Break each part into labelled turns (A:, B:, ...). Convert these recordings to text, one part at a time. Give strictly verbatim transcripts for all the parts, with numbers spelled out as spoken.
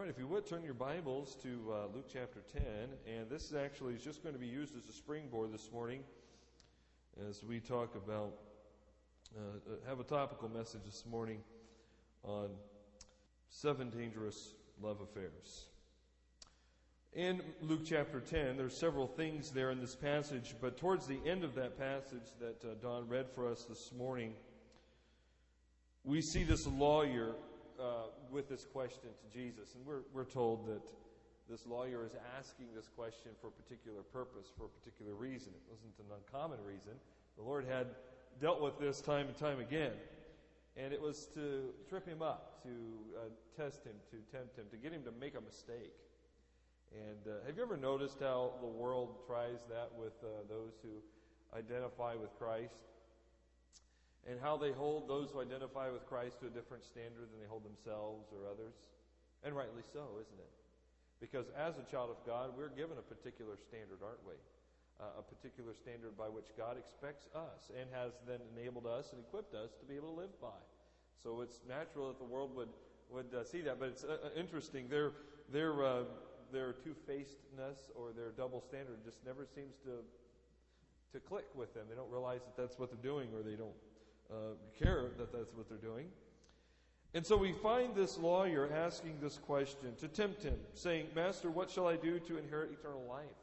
A: right, if you would, turn your Bibles to uh, Luke chapter ten, and this is actually is just going to be used as a springboard this morning as we talk about, uh, have a topical message this morning on seven dangerous love affairs. In Luke chapter ten, there's several things there in this passage, but towards the end of that passage that uh, Don read for us this morning, we see this lawyer Uh, with this question to Jesus. And we're, we're told that this lawyer is asking this question for a particular purpose, for a particular reason. It wasn't an uncommon reason. The Lord had dealt with this time and time again. And it was to trip him up, to uh, test him, to tempt him, to get him to make a mistake. And uh, have you ever noticed how the world tries that with uh, those who identify with Christ? And how they hold those who identify with Christ to a different standard than they hold themselves or others. And rightly so, isn't it? Because as a child of God, we're given a particular standard, aren't we? Uh, a particular standard by which God expects us and has then enabled us and equipped us to be able to live by. So it's natural that the world would, would uh, see that. But it's uh, interesting. Their, their, uh, their two-facedness or their double standard just never seems to, to click with them. They don't realize that that's what they're doing, or they don't Uh, care that that's what they're doing. And so we find this lawyer asking this question to tempt him, saying, "Master, what shall I do to inherit eternal life?"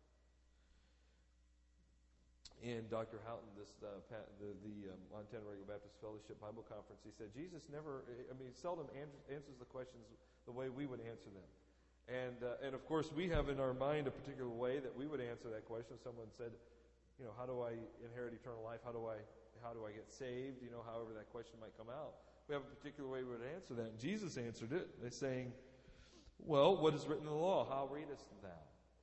A: And Doctor Houghton, this uh, the, the um, Montana Regular Baptist Fellowship Bible Conference, he said, Jesus never, I mean, seldom answers the questions the way we would answer them. And, uh, and of course, we have in our mind a particular way that we would answer that question. Someone said, you know, how do I inherit eternal life? How do I How do I get saved? You know, however that question might come out. We have a particular way we would answer that. And Jesus answered it by saying, well, what is written in the law? How readest thou?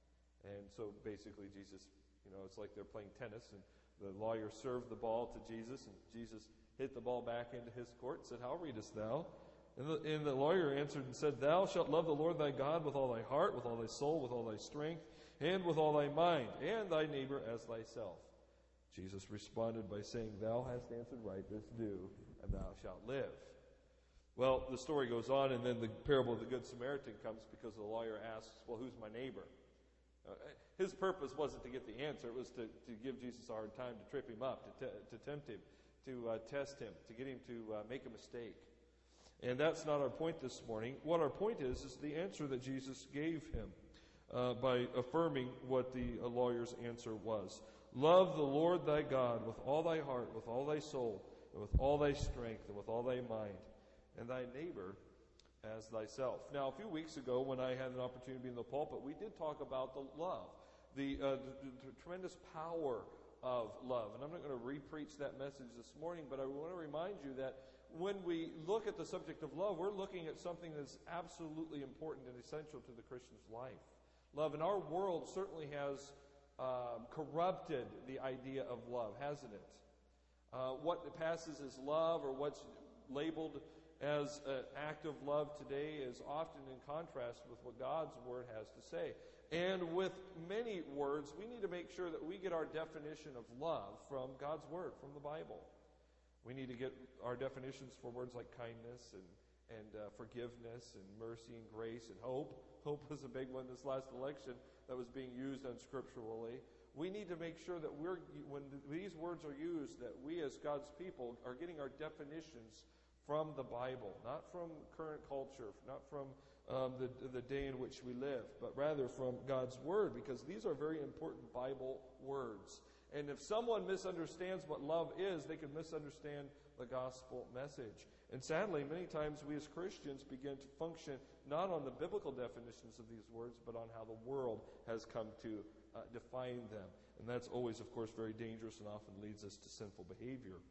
A: And so basically Jesus, you know, it's like they're playing tennis, and the lawyer served the ball to Jesus, and Jesus hit the ball back into his court and said, how readest thou? And the, and the lawyer answered and said, thou shalt love the Lord thy God with all thy heart, with all thy soul, with all thy strength, and with all thy mind, and thy neighbor as thyself. Jesus responded by saying, thou hast answered right, this do, and thou shalt live. Well, the story goes on, and then the parable of the Good Samaritan comes because the lawyer asks, well, who's my neighbor? Uh, his purpose wasn't to get the answer. It was to, to give Jesus a hard time, to trip him up, to, te- to tempt him, to uh, test him, to get him to uh, make a mistake. And that's not our point this morning. What our point is, is the answer that Jesus gave him uh, by affirming what the uh, lawyer's answer was. Love the Lord thy God with all thy heart, with all thy soul, and with all thy strength, and with all thy mind, and thy neighbor as thyself. Now, a few weeks ago, when I had an opportunity to be in the pulpit, we did talk about the love, the, uh, the, the tremendous power of love. And I'm not going to re-preach that message this morning, but I want to remind you that when we look at the subject of love, we're looking at something that's absolutely important and essential to the Christian's life. Love in our world certainly has Um, corrupted the idea of love, hasn't it? Uh, what passes as love, or what's labeled as an act of love today, is often in contrast with what God's Word has to say. And with many words, we need to make sure that we get our definition of love from God's Word, from the Bible. We need to get our definitions for words like kindness and, and uh, forgiveness and mercy and grace and hope. Hope was a big one this last election that was being used unscripturally. We need to make sure that we're, when these words are used, that we as God's people are getting our definitions from the Bible, not from current culture, not from um, the, the day in which we live, but rather from God's Word, because these are very important Bible words. And if someone misunderstands what love is, they can misunderstand the gospel message. And sadly, many times we as Christians begin to function not on the biblical definitions of these words, but on how the world has come to uh, define them. And that's always, of course, very dangerous and often leads us to sinful behavior.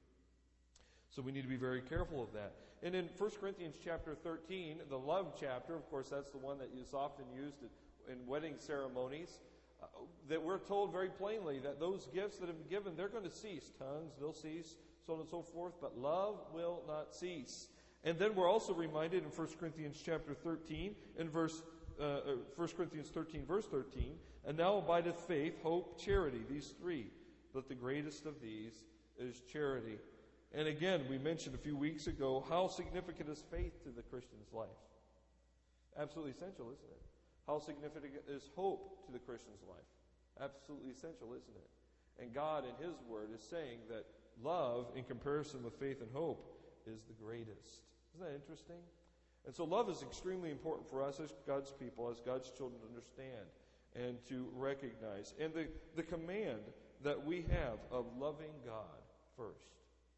A: So we need to be very careful of that. And in First Corinthians chapter thirteen, the love chapter, of course, that's the one that is often used in wedding ceremonies, uh, that we're told very plainly that those gifts that have been given, they're going to cease. Tongues, they'll cease, so on and so forth, but love will not cease. And then we're also reminded in First Corinthians chapter thirteen, in verse uh, First Corinthians thirteen, verse thirteen, and now abideth faith, hope, charity, these three, but the greatest of these is charity. And again, we mentioned a few weeks ago, how significant is faith to the Christian's life? Absolutely essential, isn't it? How significant is hope to the Christian's life? Absolutely essential, isn't it? And God in His Word is saying that love, in comparison with faith and hope, is the greatest. Isn't that interesting? And so love is extremely important for us as God's people, as God's children to understand and to recognize. And the, the command that we have of loving God first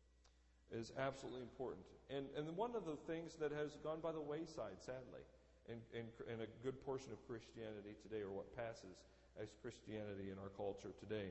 A: is absolutely important. And, and one of the things that has gone by the wayside, sadly, in, in, in a good portion of Christianity today, or what passes as Christianity in our culture today.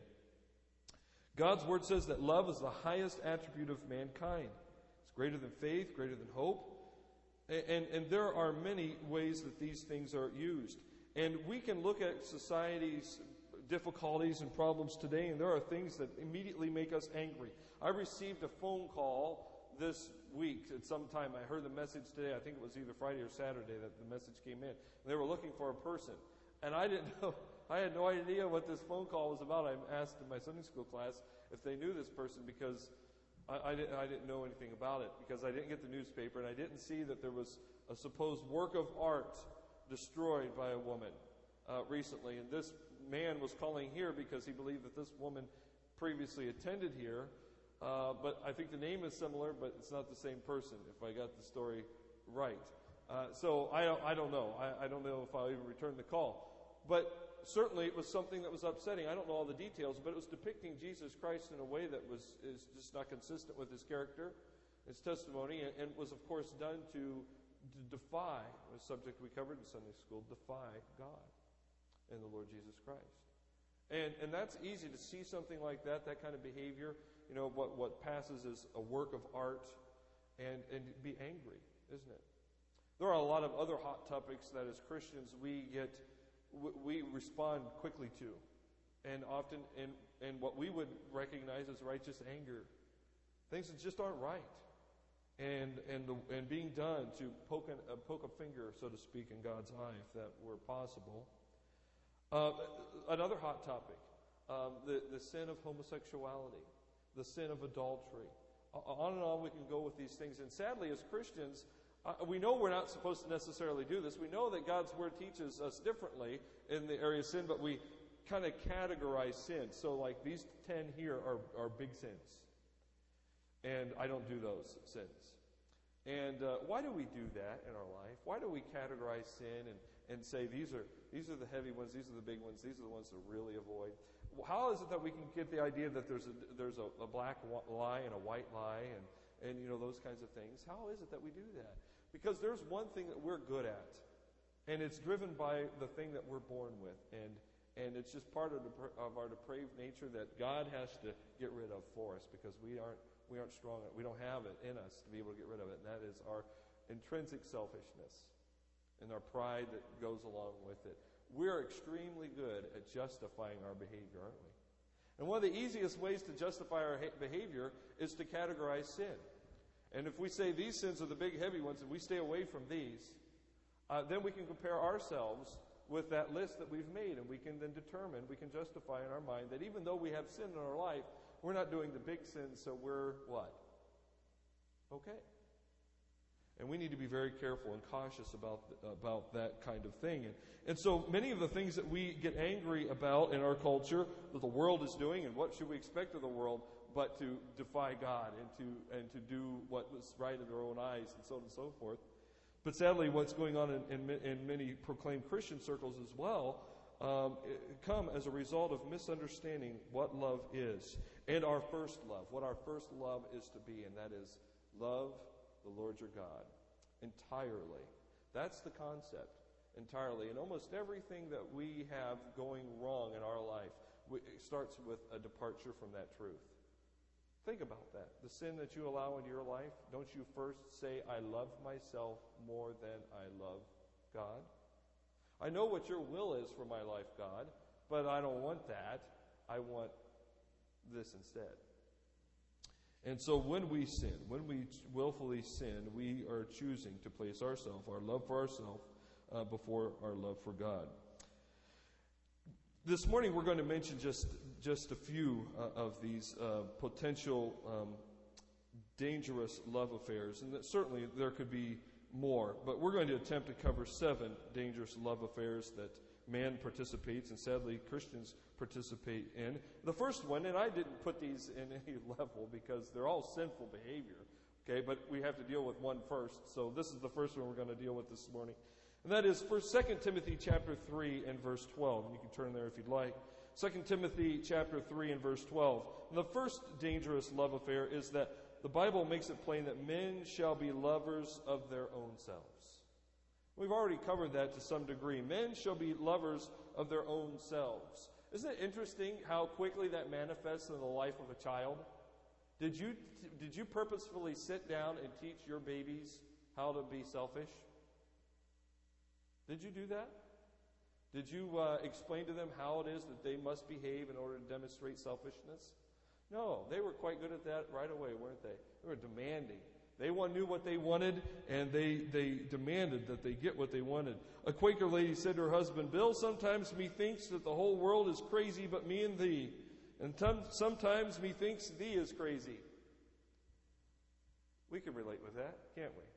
A: God's Word says that love is the highest attribute of mankind. It's greater than faith, greater than hope. And, and, and there are many ways that these things are used. And we can look at society's difficulties and problems today, and there are things that immediately make us angry. I received a phone call this week at some time. I heard the message today. I think it was either Friday or Saturday that the message came in. They were looking for a person. And I didn't know, I had no idea what this phone call was about. I asked in my Sunday school class if they knew this person because I, I, didn't, I didn't know anything about it, because I didn't get the newspaper, and I didn't see that there was a supposed work of art destroyed by a woman uh, recently. And this man was calling here because he believed that this woman previously attended here. Uh, but I think the name is similar, but it's not the same person, if I got the story right. Uh, so I don't, I don't know. I, I don't know if I'll even return the call. But certainly it was something that was upsetting. I don't know all the details, but it was depicting Jesus Christ in a way that was is just not consistent with His character, His testimony, and, and was, of course, done to, to defy, a subject we covered in Sunday school, defy God and the Lord Jesus Christ. And and that's easy to see something like that, that kind of behavior, you know, what, what passes as a work of art, and, and be angry, isn't it? There are a lot of other hot topics that as Christians we get, we respond quickly to, and often in, in what we would recognize as righteous anger. Things that just aren't right. And and the, and being done to poke, an, uh, poke a finger, so to speak, in God's eye, if that were possible. Uh, another hot topic, um, the, the sin of homosexuality, the sin of adultery. Uh, on and on we can go with these things. And sadly, as Christians, uh, we know we're not supposed to necessarily do this. We know that God's Word teaches us differently in the area of sin, but we kind of categorize sin. So like these ten here are, are big sins. And I don't do those sins. And uh, why do we do that in our life? Why do we categorize sin and, and say these are these are the heavy ones, these are the big ones, these are the ones to really avoid? How is it that we can get the idea that there's a there's a, a black lie and a white lie and, and you know those kinds of things? How is it that we do that? Because there's one thing that we're good at, and it's driven by the thing that we're born with, and and it's just part of, the, of our depraved nature that God has to get rid of for us because we aren't we aren't strong. We don't have it in us to be able to get rid of it, and that is our intrinsic selfishness and our pride that goes along with it. We're extremely good at justifying our behavior, aren't we? And one of the easiest ways to justify our ha- behavior is to categorize sin. And if we say these sins are the big heavy ones and we stay away from these, uh, then we can compare ourselves with that list that we've made, and we can then determine, we can justify in our mind that even though we have sin in our life, we're not doing the big sins, so we're what? Okay. And we need to be very careful and cautious about about that kind of thing. And, and so many of the things that we get angry about in our culture, that the world is doing, and what should we expect of the world, but to defy God and to and to do what was right in their own eyes, and so on and so forth. But sadly, what's going on in, in, in many proclaimed Christian circles as well, um, come as a result of misunderstanding what love is and our first love, what our first love is to be, and that is love the Lord your God entirely. That's the concept, entirely. And almost everything that we have going wrong in our life we, it starts with a departure from that truth. Think about that. The sin that you allow into your life, don't you first say, I love myself more than I love God? I know what your will is for my life, God, but I don't want that. I want this instead. And so when we sin, when we willfully sin, we are choosing to place ourselves, our love for ourselves, uh, before our love for God. This morning we're going to mention just just a few uh, of these uh, potential um, dangerous love affairs, and that certainly there could be more. But we're going to attempt to cover seven dangerous love affairs that man participates, and sadly Christians participate in. The first one, and I didn't put these in any level because they're all sinful behavior, okay, but we have to deal with one first. So this is the first one we're going to deal with this morning. And that is First, Second Timothy chapter three and verse twelve. You can turn there if you'd like. Second Timothy chapter three and verse twelve. And the first dangerous love affair is that the Bible makes it plain that men shall be lovers of their own selves. We've already covered that to some degree. Men shall be lovers of their own selves. Isn't it interesting how quickly that manifests in the life of a child? Did you, did you purposefully sit down and teach your babies how to be selfish? Did you do that? Did you uh, explain to them how it is that they must behave in order to demonstrate selfishness? No, they were quite good at that right away, weren't they? They were demanding. They knew what they wanted, and they, they demanded that they get what they wanted. A Quaker lady said to her husband, "Bill, sometimes methinks that the whole world is crazy but me and thee. And t- sometimes methinks thee is crazy." We can relate with that, can't we?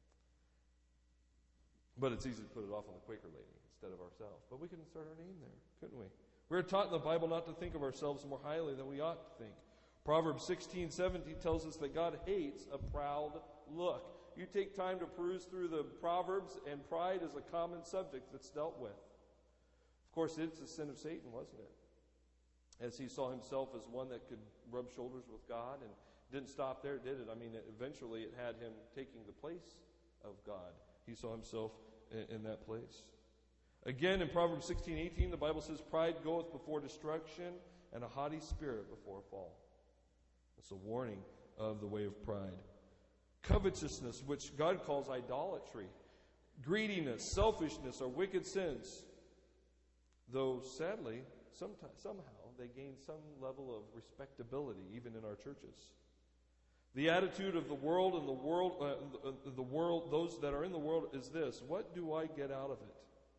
A: But it's easy to put it off on the Quaker lady instead of ourselves. But we can insert our name there, couldn't we? We're taught in the Bible not to think of ourselves more highly than we ought to think. Proverbs sixteen seventeen tells us that God hates a proud look. You take time to peruse through the Proverbs, and pride is a common subject that's dealt with. Of course, it's the sin of Satan, wasn't it? As he saw himself as one that could rub shoulders with God, and didn't stop there, did it? I mean, it, eventually it had him taking the place of God. He saw himself in, in that place. Again, in Proverbs sixteen eighteen, the Bible says, "Pride goeth before destruction, and a haughty spirit before a fall." It's a warning of the way of pride. Covetousness, which God calls idolatry. Greediness, selfishness are wicked sins. Though, sadly, sometimes, somehow they gain some level of respectability, even in our churches. The attitude of the world and the world, uh, the, the world, those that are in the world, is this: what do I get out of it?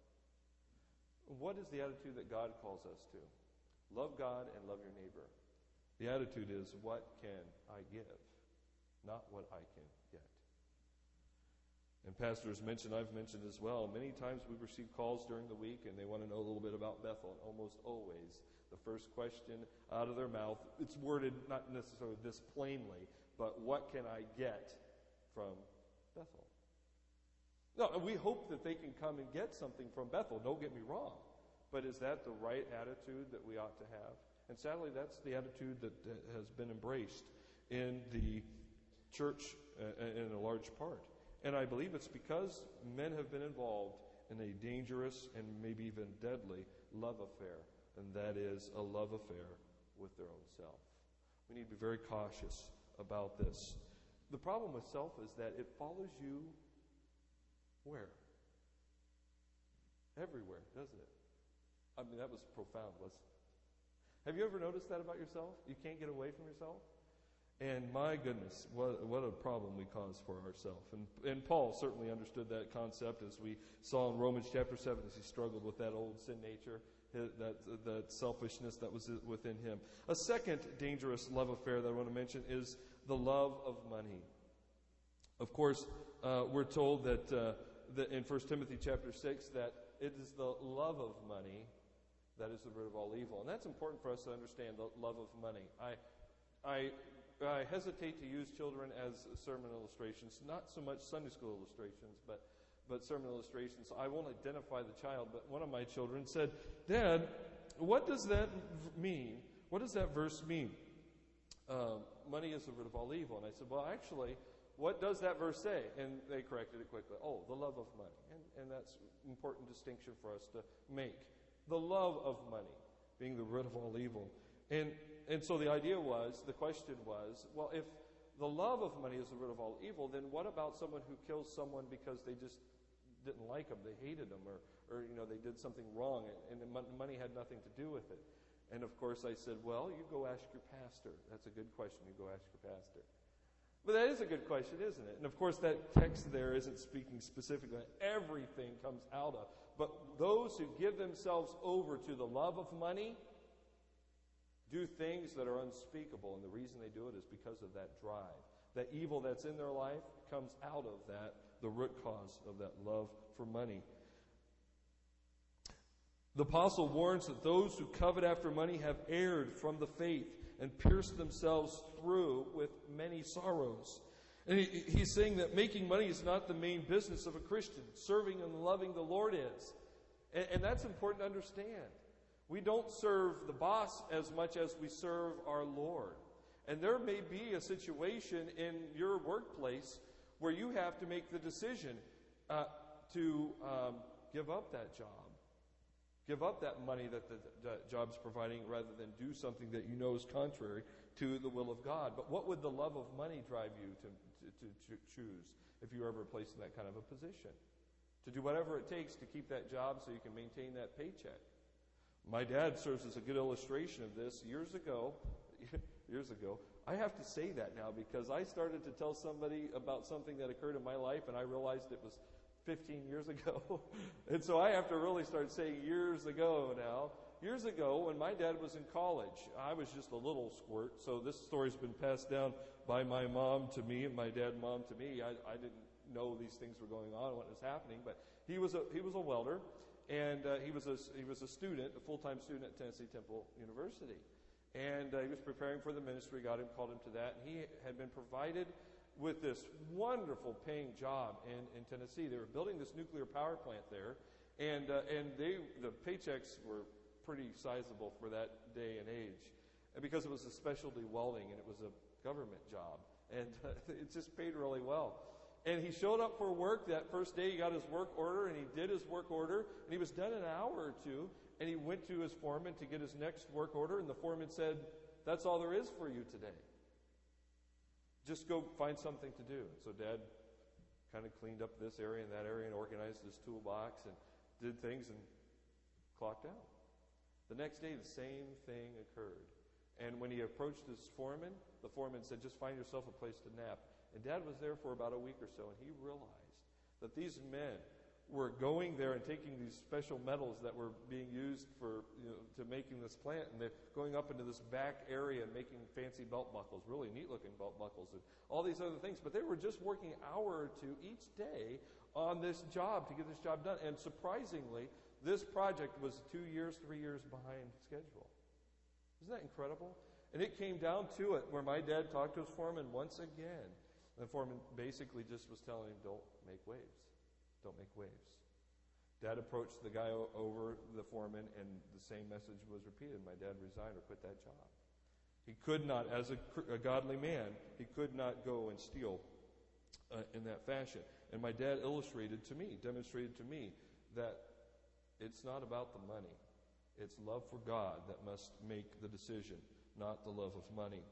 A: What is the attitude that God calls us to? Love God and love your neighbor. The attitude is, what can I give? Not what I can get. And pastors mentioned, I've mentioned as well, many times we've received calls during the week and they want to know a little bit about Bethel. And almost always, the first question out of their mouth, it's worded not necessarily this plainly, but what can I get from Bethel? No, we hope that they can come and get something from Bethel, don't get me wrong. But is that the right attitude that we ought to have? And sadly, that's the attitude that uh, has been embraced in the church uh, in a large part. And I believe it's because men have been involved in a dangerous and maybe even deadly love affair, and that is a love affair with their own self. We need to be very cautious about this. The problem with self is that it follows you where? Everywhere, doesn't it? I mean, that was profound, wasn't it? Have you ever noticed that about yourself? You can't get away from yourself? And my goodness, what, what a problem we cause for ourselves. And, and Paul certainly understood that concept, as we saw in Romans chapter seven, as he struggled with that old sin nature, his, that, that selfishness that was within him. A second dangerous love affair that I want to mention is the love of money. Of course, uh, we're told that, uh, that in First Timothy chapter six that it is the love of money that is the root of all evil. And that's important for us to understand, the love of money. I, I, I hesitate to use children as sermon illustrations, not so much Sunday school illustrations, but, but sermon illustrations. I won't identify the child, but one of my children said, "Dad, what does that mean? What does that verse mean? Um, money is the root of all evil." And I said, "Well, actually, what does that verse say?" And they corrected it quickly. Oh, the love of money. And, and that's an important distinction for us to make. The love of money being the root of all evil. And and so the idea was, the question was, well, if the love of money is the root of all evil, then what about someone who kills someone because they just didn't like them, they hated them, or, or you know, they did something wrong, and, and money had nothing to do with it? And of course I said, well, you go ask your pastor. That's a good question. You go ask your pastor. But that is a good question, isn't it? And of course that text there isn't speaking specifically. Everything comes out of. But those who give themselves over to the love of money do things that are unspeakable. And the reason they do it is because of that drive. That evil that's in their life comes out of that the root cause of that love for money. The apostle warns that those who covet after money have erred from the faith and pierced themselves through with many sorrows. And he, he's saying that making money is not the main business of a Christian. Serving and loving the Lord is. And, and that's important to understand. We don't serve the boss as much as we serve our Lord. And there may be a situation in your workplace where you have to make the decision uh, to um, give up that job. Give up that money that the, the job's providing rather than do something that you know is contrary to the will of God. But what would the love of money drive you to, to, to choose if you were ever placed in that kind of a position? To do whatever it takes to keep that job so you can maintain that paycheck. My dad serves as a good illustration of this. Years ago, years ago, I have to say that now because I started to tell somebody about something that occurred in my life and I realized it was fifteen years ago. And so I have to really start saying years ago now. Years ago, when my dad was in college, I was just a little squirt. So this story's been passed down by my mom to me and my dad and mom to me. I, I didn't know these things were going on, what was happening. But he was a he was a welder, and uh, he was a he was a student, a full-time student at Tennessee Temple University. And uh, he was preparing for the ministry. God had called him to that. And he had been provided with this wonderful paying job in, in Tennessee. They were building this nuclear power plant there, and uh, and they the paychecks were pretty sizable for that day and age, and because it was a specialty welding and it was a government job, and uh, it just paid really well. And he showed up for work that first day. He got his work order, and he did his work order, and he was done in an hour or two, and he went to his foreman to get his next work order, and the foreman said, "That's all there is for you today. Just go find something to do." So Dad kind of cleaned up this area and that area and organized his toolbox and did things and clocked out. The next day, the same thing occurred. And when he approached his foreman, the foreman said, "Just find yourself a place to nap." And Dad was there for about a week or so, and he realized that these men were going there and taking these special metals that were being used for, you know, to making this plant, and they're going up into this back area and making fancy belt buckles, really neat-looking belt buckles, and all these other things. But they were just working an hour or two each day on this job to get this job done. And surprisingly, this project was two years, three years behind schedule. Isn't that incredible? And it came down to it where my dad talked to his foreman once again. The foreman basically just was telling him, "Don't make waves. Don't make waves." Dad approached the guy o- over the foreman, and the same message was repeated. My dad resigned or quit that job. He could not, as a, a godly man, he could not go and steal uh, in that fashion. And my dad illustrated to me, demonstrated to me, that it's not about the money. It's love for God that must make the decision, not the love of money.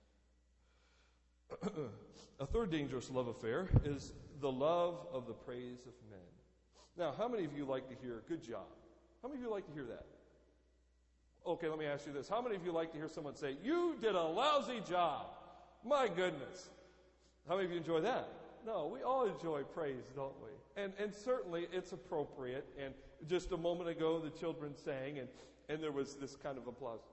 A: A third dangerous love affair is the love of the praise of men. Now, how many of you like to hear, "Good job"? How many of you like to hear that? Okay, let me ask you this. How many of you like to hear someone say, "You did a lousy job"? My goodness. How many of you enjoy that? No, we all enjoy praise, don't we? And and certainly it's appropriate. And just a moment ago, the children sang, and, and there was this kind of applause.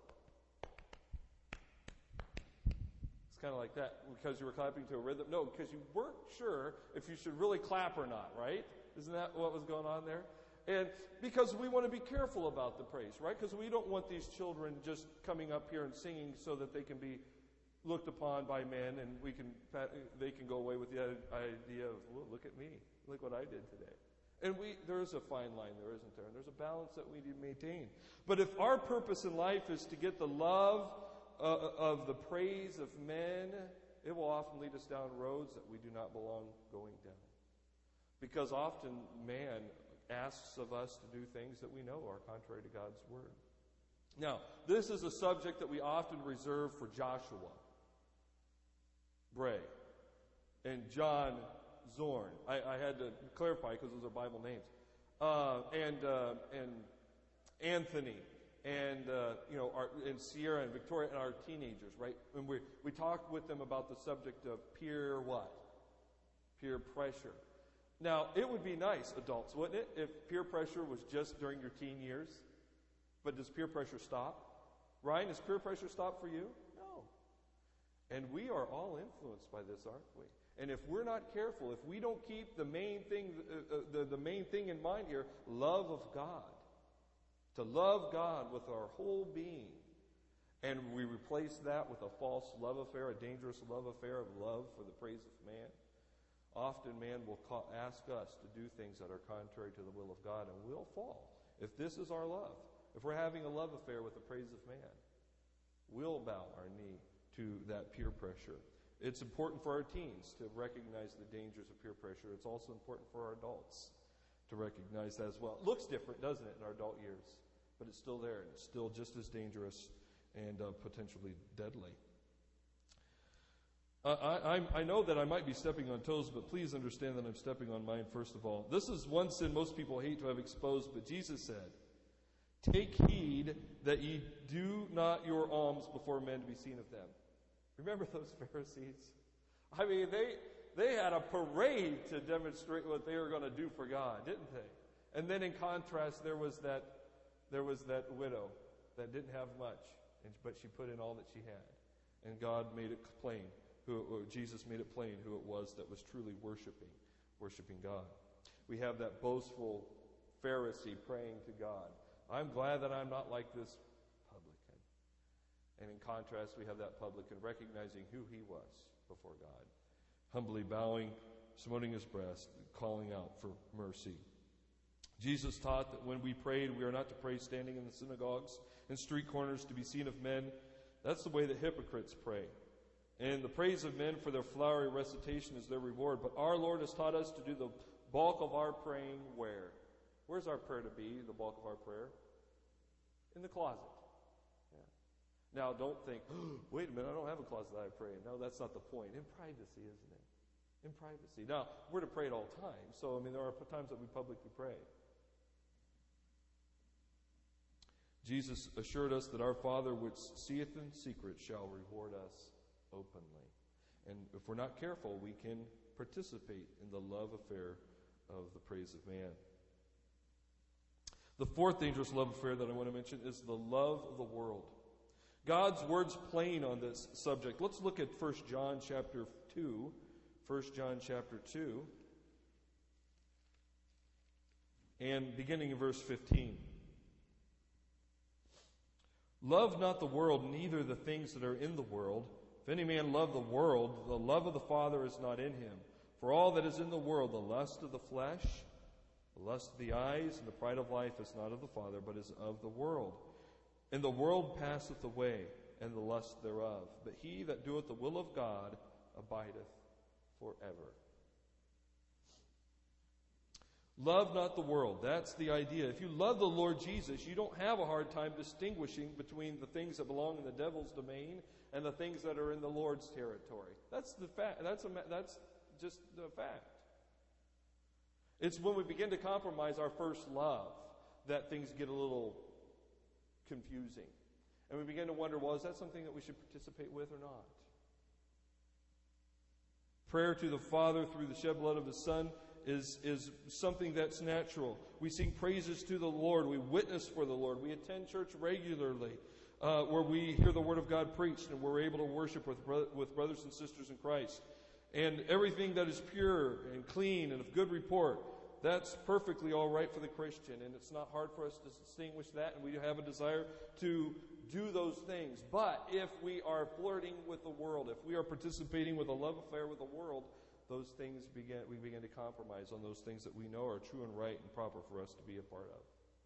A: Kind of like that because you were clapping to a rhythm. No, because you weren't sure if you should really clap or not, right? Isn't that what was going on there? And because we want to be careful about the praise, right? Because we don't want these children just coming up here and singing so that they can be looked upon by men and we can they can go away with the idea of, "Well, look at me. Look what I did today." And we there is a fine line there, isn't there? And there's a balance that we need to maintain. But if our purpose in life is to get the love Uh, of the praise of men, it will often lead us down roads that we do not belong going down. Because often man asks of us to do things that we know are contrary to God's word. Now, this is a subject that we often reserve for Joshua Bray and John Zorn. I, I had to clarify because those are Bible names. Uh, and uh, and Anthony. And, uh, you know, our, and Sierra and Victoria and our teenagers, right? And we we talked with them about the subject of peer what? Peer pressure. Now, it would be nice, adults, wouldn't it, if peer pressure was just during your teen years? But does peer pressure stop? Ryan, does peer pressure stop for you? No. And we are all influenced by this, aren't we? And if we're not careful, if we don't keep the main thing, uh, uh, the, the main thing in mind here, love of God, to love God with our whole being, and we replace that with a false love affair, a dangerous love affair of love for the praise of man, often man will call, ask us to do things that are contrary to the will of God, and we'll fall. If this is our love, if we're having a love affair with the praise of man, we'll bow our knee to that peer pressure. It's important for our teens to recognize the dangers of peer pressure. It's also important for our adults to recognize that as well. It looks different, doesn't it, in our adult years? But it's still there, and it's still just as dangerous and uh, potentially deadly. Uh, I, I, I know that I might be stepping on toes, but please understand that I'm stepping on mine first of all. This is one sin most people hate to have exposed, but Jesus said, "Take heed that ye do not your alms before men to be seen of them." Remember those Pharisees? I mean, they they had a parade to demonstrate what they were going to do for God, didn't they? And then in contrast, there was that there was that widow that didn't have much, and, but she put in all that she had. And God made it plain, who or Jesus made it plain who it was that was truly worshiping, worshiping God. We have that boastful Pharisee praying to God, "I'm glad that I'm not like this publican." And in contrast, we have that publican recognizing who he was before God, humbly bowing, smoting his breast, calling out for mercy. Jesus taught that when we prayed, we are not to pray standing in the synagogues and street corners to be seen of men. That's the way that hypocrites pray. And the praise of men for their flowery recitation is their reward. But our Lord has taught us to do the bulk of our praying where? Where's our prayer to be, the bulk of our prayer? In the closet. Yeah. Now, don't think, oh, wait a minute, I don't have a closet that I pray in. No, that's not the point. In privacy, isn't it? In privacy. Now, we're to pray at all times. So, I mean, there are times that we publicly pray. Jesus assured us that our Father which seeth in secret shall reward us openly. And if we're not careful, we can participate in the love affair of the praise of man. The fourth dangerous love affair that I want to mention is the love of the world. God's word's plain on this subject. Let's look at First John chapter two. First John chapter two. And beginning in verse fifteen. "Love not the world, neither the things that are in the world. If any man love the world, the love of the Father is not in him. For all that is in the world, the lust of the flesh, the lust of the eyes, and the pride of life is not of the Father, but is of the world. And the world passeth away, and the lust thereof. But he that doeth the will of God abideth forever." Love not the world. That's the idea. If you love the Lord Jesus, you don't have a hard time distinguishing between the things that belong in the devil's domain and the things that are in the Lord's territory. That's the fact. That's a, that's just the fact. It's when we begin to compromise our first love that things get a little confusing. And we begin to wonder, well, is that something that we should participate with or not? Prayer to the Father through the shed blood of His Son is, is something that's natural. We sing praises to the Lord. We witness for the Lord. We attend church regularly uh, where we hear the Word of God preached and we're able to worship with, bro- with brothers and sisters in Christ. And everything that is pure and clean and of good report, that's perfectly all right for the Christian. And it's not hard for us to distinguish that, and we have a desire to do those things. But if we are flirting with the world, if we are participating with a love affair with the world, those things begin, we begin to compromise on those things that we know are true and right and proper for us to be a part of.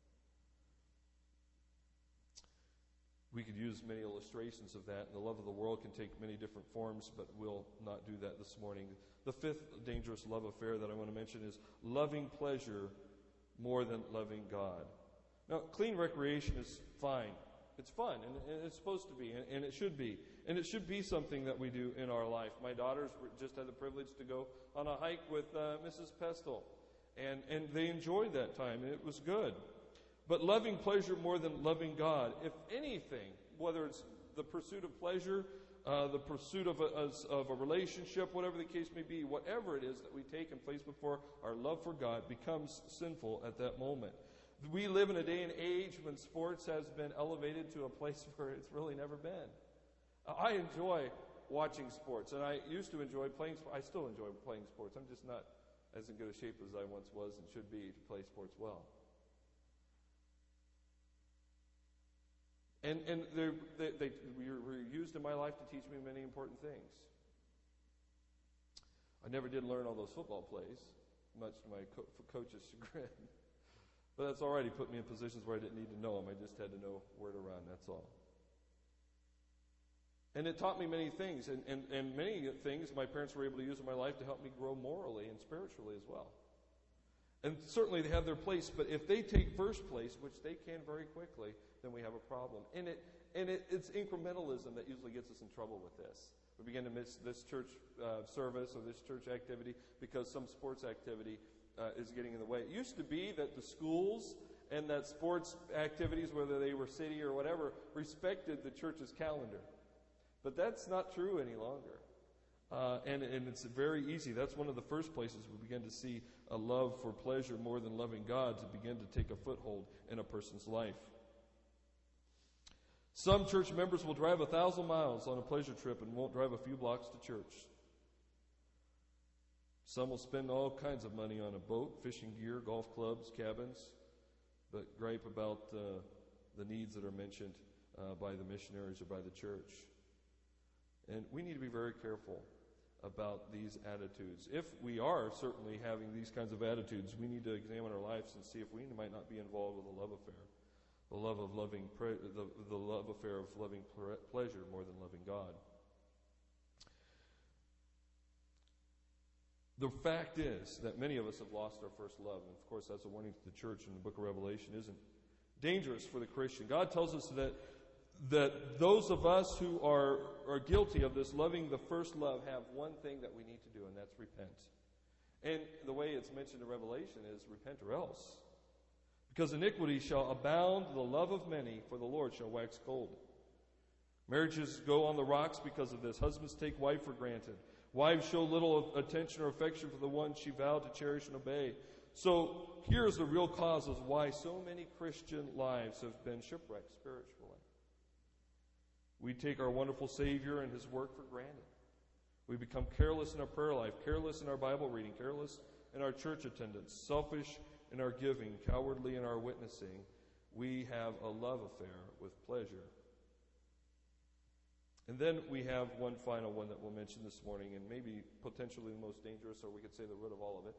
A: We could use many illustrations of that, and the love of the world can take many different forms, but we'll not do that this morning. The fifth dangerous love affair that I want to mention is loving pleasure more than loving God. Now, clean recreation is fine. It's fun, and, and it's supposed to be, and, and it should be. And it should be something that we do in our life. My daughters were, just had the privilege to go on a hike with uh, Missus Pestle, and, and they enjoyed that time, and it was good. But loving pleasure more than loving God, if anything, whether it's the pursuit of pleasure, uh, the pursuit of a, of a relationship, whatever the case may be, whatever it is that we take and place before our love for God becomes sinful at that moment. We live in a day and age when sports has been elevated to a place where it's really never been. I enjoy watching sports. And I used to enjoy playing sports. I still enjoy playing sports. I'm just not as in good a shape as I once was and should be to play sports well. And and they they were used in my life to teach me many important things. I never did learn all those football plays, much to my co- coach's chagrin. But that's all right. He put me in positions where I didn't need to know them. I just had to know where to run, that's all. And it taught me many things, and, and, and many things my parents were able to use in my life to help me grow morally and spiritually as well. And certainly they have their place, but if they take first place, which they can very quickly, then we have a problem. And it and it, it's incrementalism that usually gets us in trouble with this. We begin to miss this church uh, service or this church activity because some sports activity uh, is getting in the way. It used to be that the schools and that sports activities, whether they were city or whatever, respected the church's calendar. But that's not true any longer. Uh, and, and it's very easy. That's one of the first places we begin to see a love for pleasure more than loving God to begin to take a foothold in a person's life. Some church members will drive a thousand miles on a pleasure trip and won't drive a few blocks to church. Some will spend all kinds of money on a boat, fishing gear, golf clubs, cabins, but gripe about uh, the needs that are mentioned uh, by the missionaries or by the church. And we need to be very careful about these attitudes. If we are certainly having these kinds of attitudes, we need to examine our lives and see if we might not be involved with a love affair. The love of loving, pre- the, the love affair of loving pre- pleasure more than loving God. The fact is that many of us have lost our first love. And of course, that's a warning to the church in the book of Revelation, isn't dangerous for the Christian. God tells us that that those of us who are, are guilty of this loving the first love have one thing that we need to do, and that's repent. And the way it's mentioned in Revelation is repent or else. Because iniquity shall abound, the love of many, for the Lord shall wax cold. Marriages go on the rocks because of this. Husbands take wife for granted. Wives show little attention or affection for the one she vowed to cherish and obey. So here's the real cause of why so many Christian lives have been shipwrecked spiritually. We take our wonderful Savior and His work for granted. We become careless in our prayer life, careless in our Bible reading, careless in our church attendance, selfish in our giving, cowardly in our witnessing. We have a love affair with pleasure. And then we have one final one that we'll mention this morning, and maybe potentially the most dangerous, or we could say the root of all of it.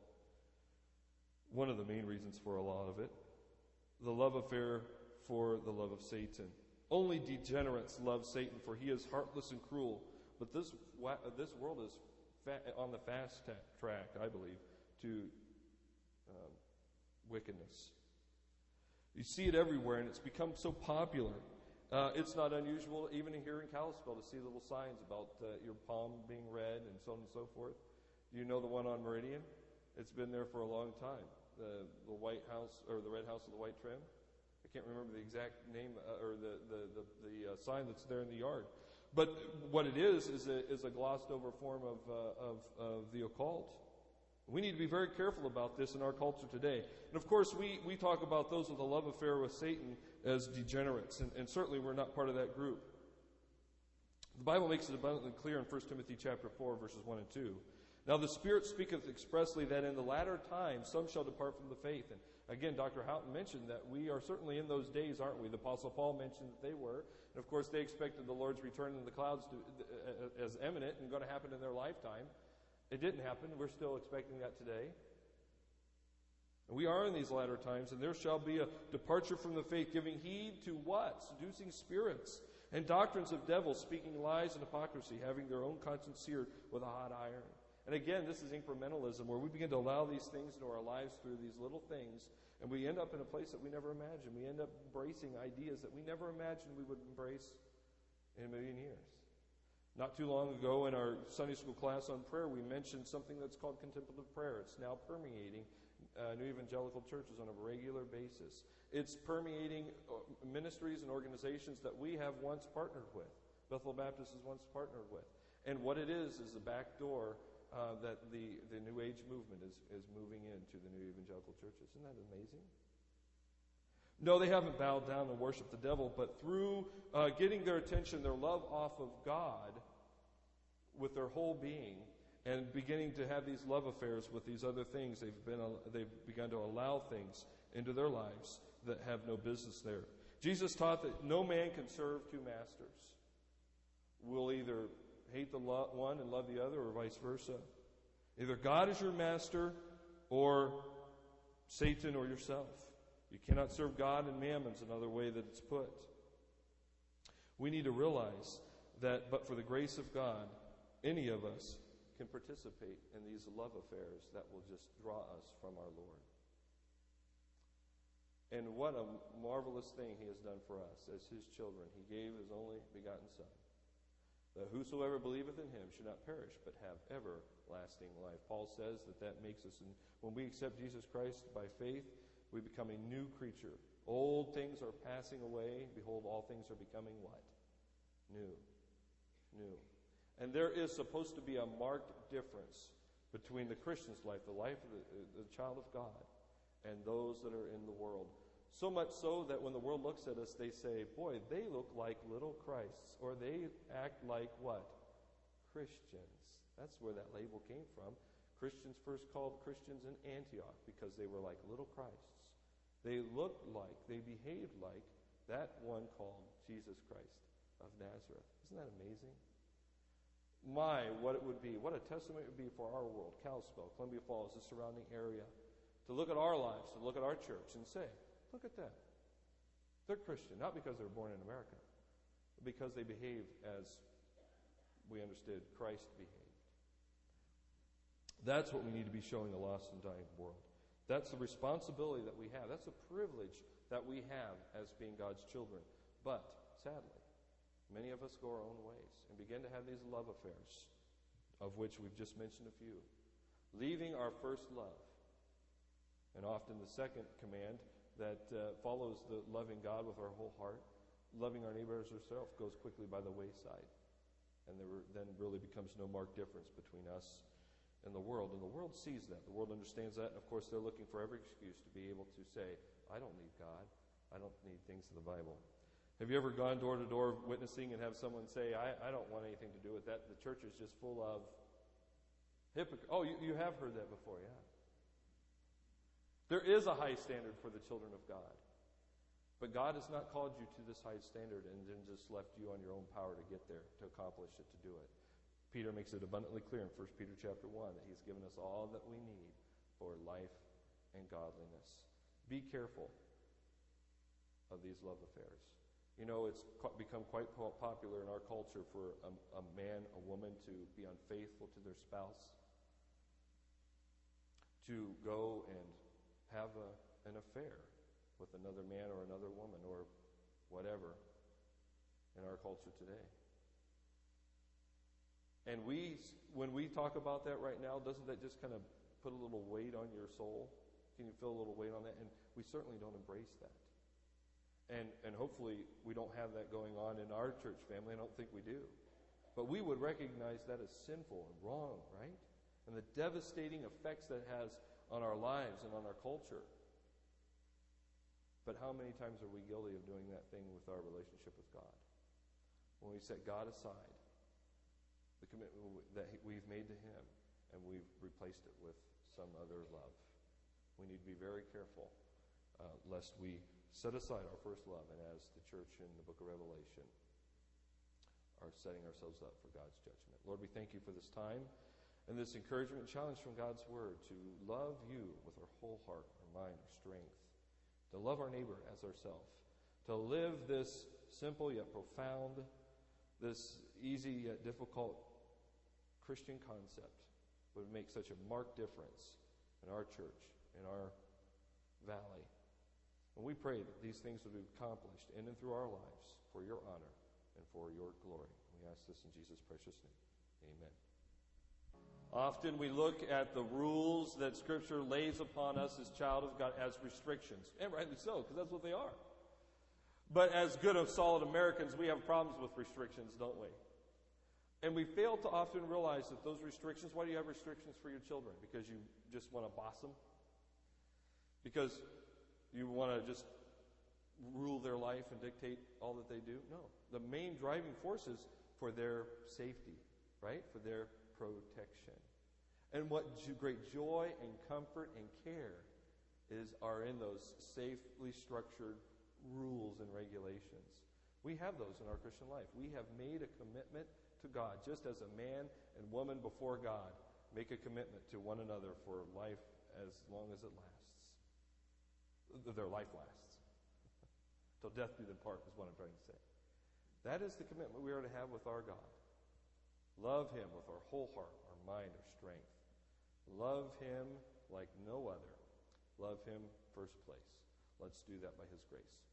A: One of the main reasons for a lot of it. The love affair for the love of Satan. Only degenerates love Satan, for he is heartless and cruel. But this this world is fa- on the fast ta- track, I believe, to um, wickedness. You see it everywhere, and it's become so popular. Uh, it's not unusual, even here in Kalispell, to see little signs about uh, your palm being red and so on and so forth. Do you know the one on Meridian? It's been there for a long time. The the White House, or the Red House of the White Trim. I can't remember the exact name uh, or the the the, the uh, sign that's there in the yard, but what it is is a is a glossed over form of uh, of of the occult. We need to be very careful about this in our culture today. And of course, we we talk about those with a love affair with Satan as degenerates, and, and certainly we're not part of that group. The Bible makes it abundantly clear in First Timothy chapter four, verses one and two. Now the Spirit speaketh expressly that in the latter times some shall depart from the faith. And again, Doctor Houghton mentioned that we are certainly in those days, aren't we? The Apostle Paul mentioned that they were. And of course, they expected the Lord's return in the clouds to, uh, as imminent and going to happen in their lifetime. It didn't happen. We're still expecting that today. And we are in these latter times, and there shall be a departure from the faith, giving heed to what? Seducing spirits and doctrines of devils, speaking lies and hypocrisy, having their own conscience seared with a hot iron. And again, this is incrementalism, where we begin to allow these things into our lives through these little things, and we end up in a place that we never imagined. We end up embracing ideas that we never imagined we would embrace in a million years. Not too long ago in our Sunday school class on prayer, we mentioned something that's called contemplative prayer. It's now permeating uh, New Evangelical churches on a regular basis. It's permeating ministries and organizations that we have once partnered with. Bethel Baptist has once partnered with. And what it is is the back door Uh, that the, the New Age movement is, is moving into the New Evangelical churches. Isn't that amazing? No, they haven't bowed down and worshiped the devil, but through uh, getting their attention, their love off of God, with their whole being and beginning to have these love affairs with these other things. They've been they've begun to allow things into their lives that have no business there. Jesus taught that no man can serve two masters. We'll either hate the lo- one and love the other, or vice versa. Either God is your master or Satan or yourself. You cannot serve God and mammon, is another way that it's put. We need to realize that but for the grace of God, any of us can participate in these love affairs that will just draw us from our Lord. And what a marvelous thing he has done for us as his children. He gave his only begotten Son, that whosoever believeth in him should not perish, but have everlasting life. Paul says that that makes us, when we accept Jesus Christ by faith, we become a new creature. Old things are passing away. Behold, all things are becoming what? New. New. And there is supposed to be a marked difference between the Christian's life, the life of the, the child of God, and those that are in the world. So much so that when the world looks at us, they say, boy, they look like little Christs, or they act like what? Christians. That's where that label came from. Christians first called Christians in Antioch because they were like little Christs. They looked like, they behaved like that one called Jesus Christ of Nazareth. Isn't that amazing? My, what it would be, what a testament it would be for our world, Kalispell, Columbia Falls, the surrounding area, to look at our lives, to look at our church and say, look at that. They're Christian, not because they were born in America, but because they behave as we understood Christ behaved. That's what we need to be showing a lost and dying world. That's the responsibility that we have. That's a privilege that we have as being God's children. But, sadly, many of us go our own ways and begin to have these love affairs, of which we've just mentioned a few, leaving our first love. And often the second command that uh, follows the loving God with our whole heart, loving our neighbor as ourselves, goes quickly by the wayside. And there then really becomes no marked difference between us and the world. And the world sees that. The world understands that. And of course, they're looking for every excuse to be able to say, I don't need God. I don't need things in the Bible. Have you ever gone door to door witnessing and have someone say, I, I don't want anything to do with that. The church is just full of hypocrites. Oh, you, you have heard that before, yeah. There is a high standard for the children of God. But God has not called you to this high standard and then just left you on your own power to get there, to accomplish it, to do it. Peter makes it abundantly clear in First Peter chapter one that he's given us all that we need for life and godliness. Be careful of these love affairs. You know, it's become quite popular in our culture for a, a man, a woman to be unfaithful to their spouse, to go and have a, an affair with another man or another woman or whatever in our culture today. And we, when we talk about that right now, doesn't that just kind of put a little weight on your soul? Can you feel a little weight on that? And we certainly don't embrace that. And and hopefully we don't have that going on in our church family. I don't think we do. But we would recognize that as sinful and wrong, right? And the devastating effects that has on our lives and on our culture. But how many times are we guilty of doing that thing with our relationship with God? When we set God aside, the commitment that we've made to Him, and we've replaced it with some other love. We need to be very careful uh, lest we set aside our first love, and as the church in the book of Revelation are setting ourselves up for God's judgment. Lord, we thank you for this time and this encouragement and challenge from God's Word to love you with our whole heart, our mind, our strength, to love our neighbor as ourselves, to live this simple yet profound, this easy yet difficult Christian concept would make such a marked difference in our church, in our valley. And we pray that these things would be accomplished in and through our lives for your honor and for your glory. We ask this in Jesus' precious name. Amen. Often we look at the rules that Scripture lays upon us as child of God as restrictions, and rightly so, because that's what they are. But as good of solid Americans, we have problems with restrictions, don't we? And we fail to often realize that those restrictions, why do you have restrictions for your children? Because you just want to boss them? Because you want to just rule their life and dictate all that they do? No. The main driving forces for their safety right? For their protection. And what jo- great joy and comfort and care is are in those safely structured rules and regulations. We have those in our Christian life. We have made a commitment to God, just as a man and woman before God make a commitment to one another for life as long as it lasts. Their life lasts. Till death do them part is what I'm trying to say. That is the commitment we are to have with our God. Love Him with our whole heart, our mind, our strength. Love Him like no other. Love Him first place. Let's do that by His grace.